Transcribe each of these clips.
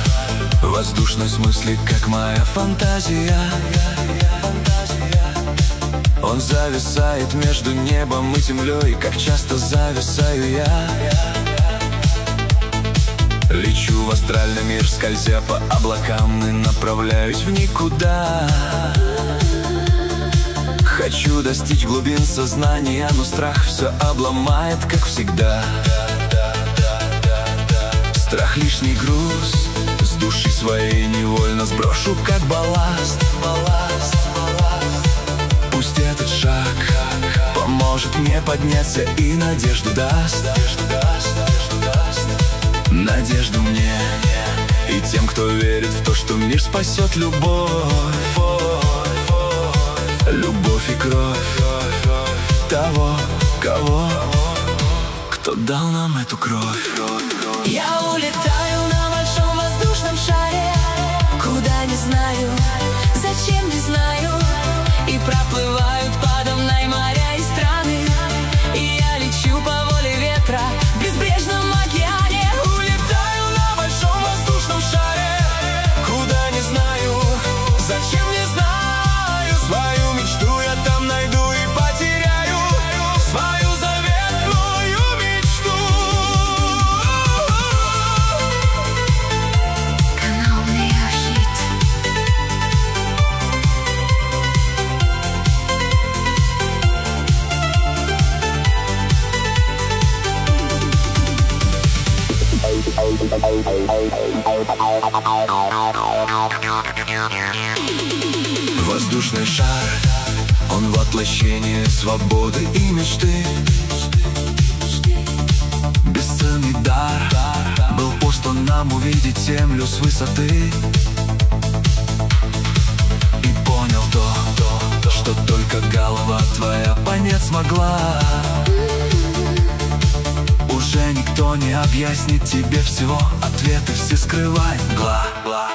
Воздушность мысли, как моя фантазия. Он зависает между небом и землей, как часто зависаю я. Лечу в астральный мир, скользя по облакам, и направляюсь в никуда. Хочу достичь глубин сознания, но страх все обломает, как всегда. Страх лишний груз, с души своей невольно сброшу, как балласт. Пусть этот шаг поможет мне подняться и надежду даст. Надежду мне и тем, кто верит в то, что мир спасет любовь. Любовь и кровь того, кто дал нам эту кровь. Я улетаю на большом воздушном шаре, куда не знаю, зачем не знаю. И проплывают подо мной моря и страны, и я лечу по воле ветра в безбрежном океане. Улетаю на большом воздушном шаре, куда не знаю, зачем не знаю. Свою мечту я там найду и потеряю, свою заветную мечту. Канал Неофит. Воздушный шар, он воплощение свободы и мечты. Бесценный дар был послан нам увидеть землю с высоты. И понял то, что только голова твоя понять смогла. Уже никто не объяснит тебе всего, ответы все скрывает мгла.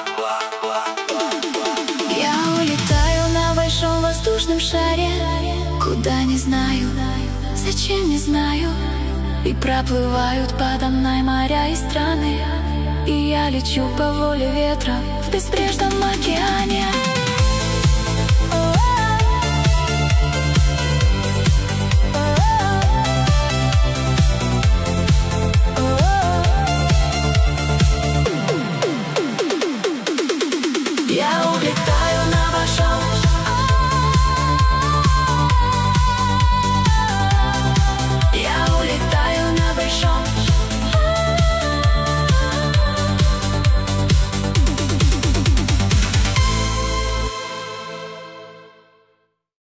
Я улетаю на большом воздушном шаре, куда не знаю, зачем не знаю. И проплывают подо мной моря и страны, и я лечу по воле ветра в безбрежном океане. Я улетаю